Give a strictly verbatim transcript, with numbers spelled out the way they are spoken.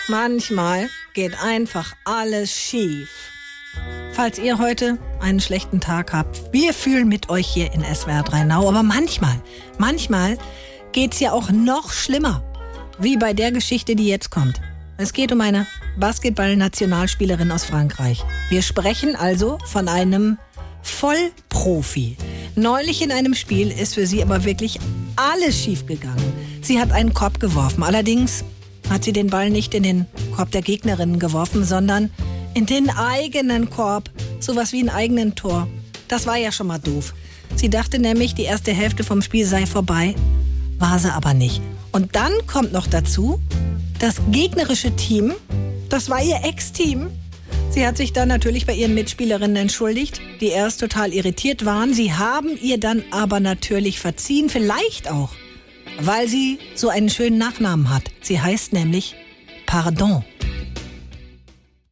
Manchmal geht einfach alles schief. Falls ihr heute einen schlechten Tag habt, wir fühlen mit euch hier in S W R drei Now. Aber manchmal, manchmal geht's ja auch noch schlimmer. Wie bei der Geschichte, die jetzt kommt. Es geht um eine Basketball-Nationalspielerin aus Frankreich. Wir sprechen also von einem Vollprofi. Neulich in einem Spiel ist für sie aber wirklich alles schiefgegangen. Sie hat einen Korb geworfen. Allerdings hat sie den Ball nicht in den Korb der Gegnerinnen geworfen, sondern in den eigenen Korb. Sowas wie ein eigenen Tor. Das war ja schon mal doof. Sie dachte nämlich, die erste Hälfte vom Spiel sei vorbei. War sie aber nicht. Und dann kommt noch dazu, das gegnerische Team, das war ihr Ex-Team. Sie hat sich dann natürlich bei ihren Mitspielerinnen entschuldigt, die erst total irritiert waren. Sie haben ihr dann aber natürlich verziehen, vielleicht auch, weil sie so einen schönen Nachnamen hat. Sie heißt nämlich Pardon.